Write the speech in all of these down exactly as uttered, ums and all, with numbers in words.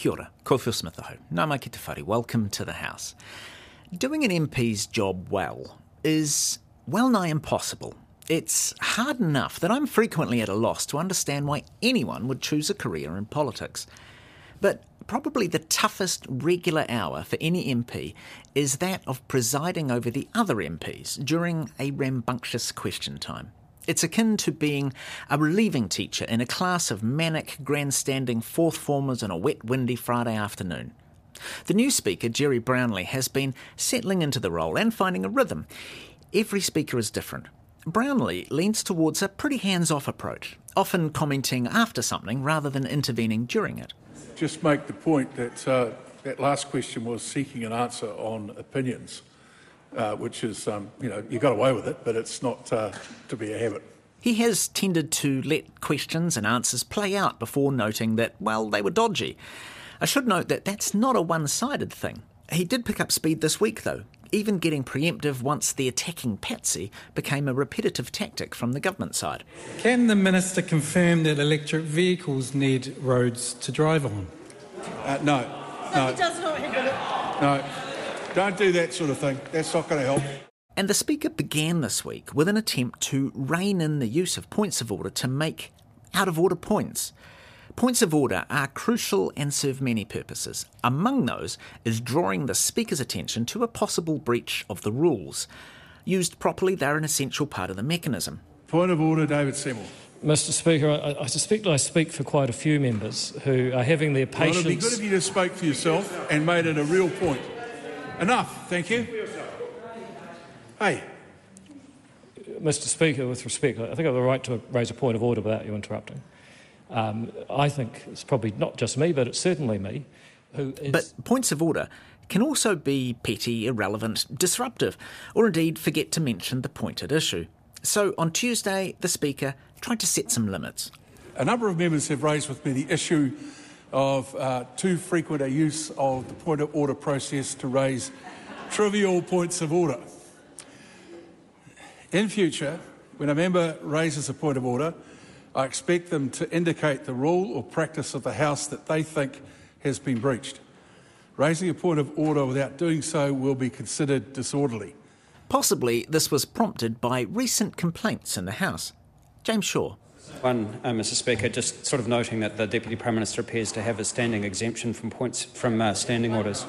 Kia ora, ko Phil Smith aho. Nā mai ki te whare, welcome to the House. Doing an M P's job well is well nigh impossible. It's hard enough that I'm frequently at a loss to understand why anyone would choose a career in politics. But probably the toughest regular hour for any M P is that of presiding over the other M Ps during a rambunctious question time. It's akin to being a relieving teacher in a class of manic, grandstanding fourth formers on a wet, windy Friday afternoon. The new Speaker, Jerry Brownlee, has been settling into the role and finding a rhythm. Every Speaker is different. Brownlee leans towards a pretty hands-off approach, often commenting after something rather than intervening during it. Just make the point that uh, that last question was seeking an answer on opinions, uh, which is, um, you know, you got away with it, but it's not uh, to be a habit. He has tended to let questions and answers play out before noting that, well, they were dodgy. I should note that that's not a one-sided thing. He did pick up speed this week, though, even getting preemptive once the attacking patsy became a repetitive tactic from the government side. Can the Minister confirm that electric vehicles need roads to drive on? Uh, no, no. He does not have it. No, don't do that sort of thing. That's not going to help. And the Speaker began this week with an attempt to rein in the use of points of order to make out-of-order points. Points of order are crucial and serve many purposes. Among those is drawing the Speaker's attention to a possible breach of the rules. Used properly, they're an essential part of the mechanism. Point of order, David Seymour. Mister Speaker, I, I suspect I speak for quite a few members who are having their patience... Well, it would be good if you just spoke for yourself and made it a real point. Enough, thank you. Hey. Mister Speaker, with respect, I think I have the right to raise a point of order without you interrupting. Um, I think it's probably not just me, but it's certainly me, who is... But points of order can also be petty, irrelevant, disruptive, or indeed forget to mention the point at issue. So on Tuesday, the Speaker tried to set some limits. A number of members have raised with me the issue of uh, too frequent a use of the point of order process to raise trivial points of order. In future, when a member raises a point of order, I expect them to indicate the rule or practice of the House that they think has been breached. Raising a point of order without doing so will be considered disorderly. Possibly this was prompted by recent complaints in the House. James Shaw. One, uh, Mister Speaker, just sort of noting that the Deputy Prime Minister appears to have a standing exemption from points from uh, standing orders.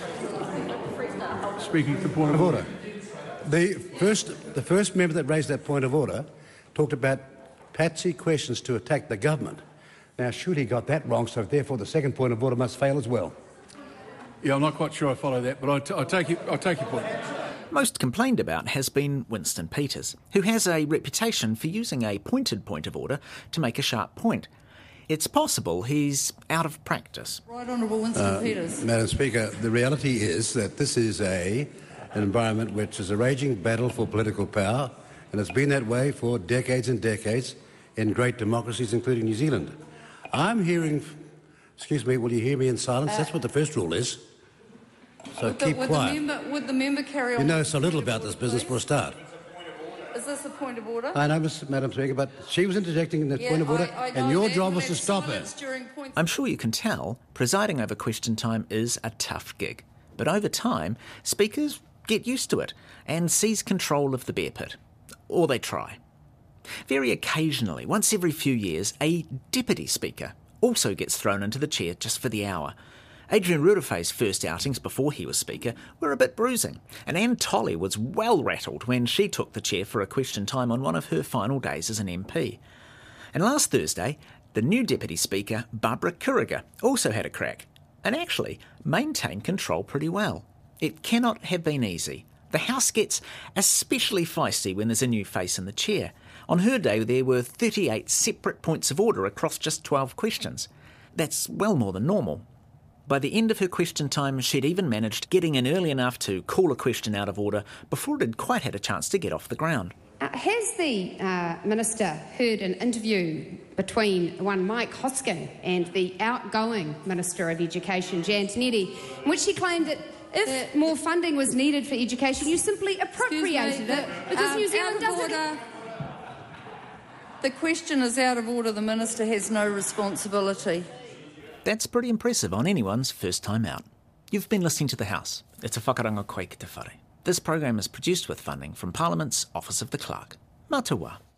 Speaking to the point of order. The first, the first member that raised that point of order talked about patsy questions to attack the government. Now, surely he got that wrong, so therefore the second point of order must fail as well. Yeah, I'm not quite sure I follow that, but I, t- I take it. I take your point. Most complained about has been Winston Peters, who has a reputation for using a pointed point of order to make a sharp point. It's possible he's out of practice. Right Honourable Winston uh, Peters. Madam Speaker, the reality is that this is a, an environment which is a raging battle for political power, and it's been that way for decades and decades in great democracies, including New Zealand. I'm hearing... Excuse me, will you hear me in silence? Uh, That's what the first rule is. So would keep the, would quiet. The member, would the member carry on? You know so little about this business for a start. Is this a point of order? I know, Madam Speaker, but she was interjecting in the yeah, point of order, I, I and your that, job was to stop her. I'm sure you can tell, presiding over question time is a tough gig. But over time, speakers get used to it and seize control of the bear pit. Or they try. Very occasionally, once every few years, a deputy speaker also gets thrown into the chair just for the hour. Adrian Rurewhai's first outings before he was Speaker were a bit bruising, and Anne Tolley was well rattled when she took the chair for a question time on one of her final days as an M P. And last Thursday, the new Deputy Speaker, Barbara Kuriger, also had a crack, and actually maintained control pretty well. It cannot have been easy. The House gets especially feisty when there's a new face in the chair. On her day, there were thirty-eight separate points of order across just twelve questions. That's well more than normal. By the end of her question time, she'd even managed getting in early enough to call a question out of order before it had quite had a chance to get off the ground. Uh, has the uh, Minister heard an interview between one Mike Hoskin and the outgoing Minister of Education, Jan Tinetti, in which he claimed that if uh, more funding was needed for education, you simply appropriated me, it because um, New Zealand doesn't... Order. The question is out of order. The Minister has no responsibility. That's pretty impressive on anyone's first time out. You've been listening to The House. It's a whakarango koe ki te whare. This program is produced with funding from Parliament's Office of the Clerk. Mā te wā.